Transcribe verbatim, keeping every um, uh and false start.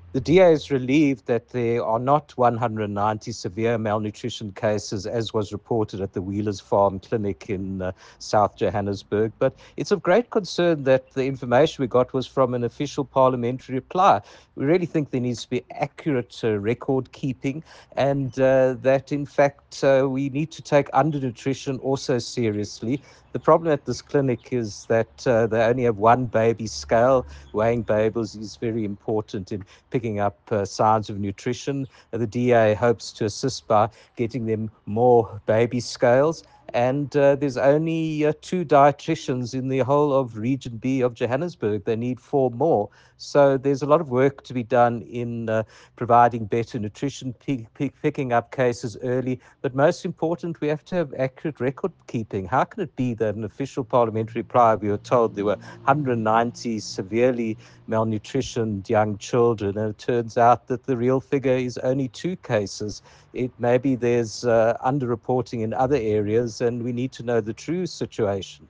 The D A is relieved that there are not one hundred ninety severe malnutrition cases, as was reported at the Wheelers Farm Clinic in uh, South Johannesburg. But it's of great concern that the information we got was from an official parliamentary reply. We really think there needs to be accurate uh, record keeping, and uh, that, in fact, uh, we need to take undernutrition also seriously. The problem at this clinic is that uh, they only have one baby scale. Weighing babies is very important in picking up uh, signs of nutrition. Uh, The D A hopes to assist by getting them more baby scales. And uh, there's only uh, two dietitians in the whole of Region B of Johannesburg. They need four more. So there's a lot of work to be done in uh, providing better nutrition, pick, pick, picking up cases early. But most important, we have to have accurate record keeping. How can it be that an official parliamentary reply, we were told there were one hundred ninety severely malnutritioned young children, and it turns out that the real figure is only two cases? It maybe there's uh, underreporting in other areas, and we need to know the true situation.